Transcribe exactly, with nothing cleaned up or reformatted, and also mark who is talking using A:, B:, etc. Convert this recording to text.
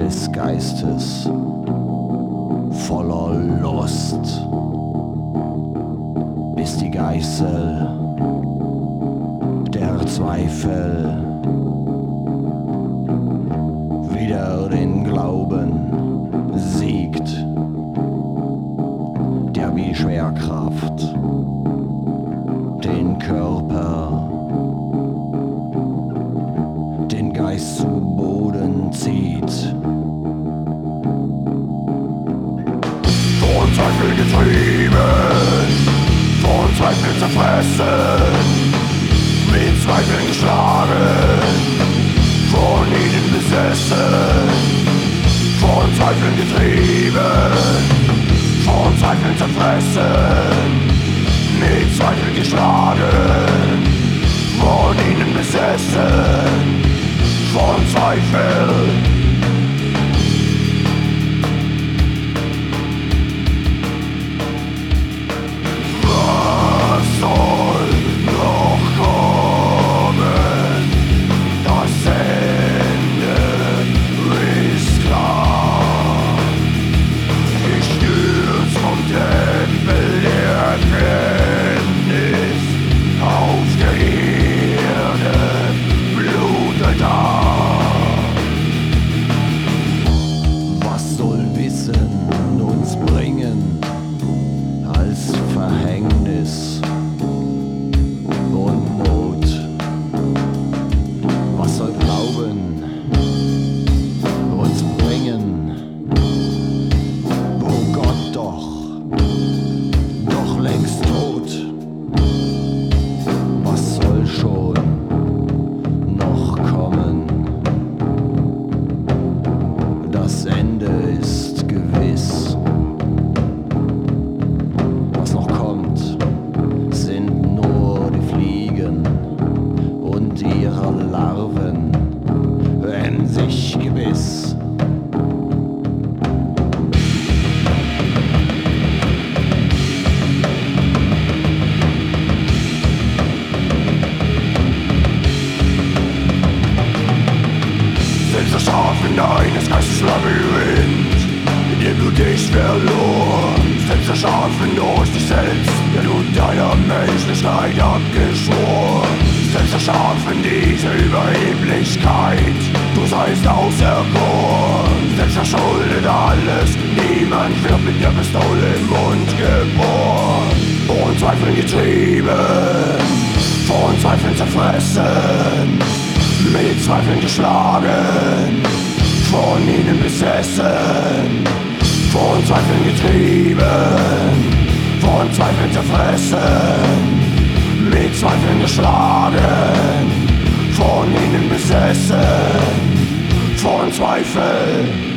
A: des Geistes voller Lust, bis die Geißel der Zweifel wider den Glauben siegt, der wie Schwerkraft den Körper, den Geist zu Boden zieht.
B: Von Zweifel getrieben, von Zweifel zerfressen, mit Zweifeln geschlagen, von ihnen besessen. Von Zweifeln getrieben, von Zweifeln zerfressen, mit Zweifeln geschlagen, von ihnen besessen. Von Zweifel.
A: Verhängnis und Not. Was soll Glauben uns bringen, wo Gott doch, doch längst tot? Was soll schon noch kommen? Das Ende ist gewiss. Larven in sich gewiss.
B: Selbst das Schaffen eines Geistes Labyrinth, in dem du dich verloren. Selbst das Schaffen durch dich selbst, der du deiner Menschlichkeit abgeschworen. Selbst erschaffen diese Überheblichkeit, du seist auserkoren. Selbst verschuldet alles, niemand wird mit der Pistole im Mund geboren. Von Zweifeln getrieben, von Zweifeln zerfressen, mit Zweifeln geschlagen, von ihnen besessen. Von Zweifeln getrieben, von Zweifeln zerfressen, mit Zweifeln geschlagen, von ihnen besessen. Von Zweifel.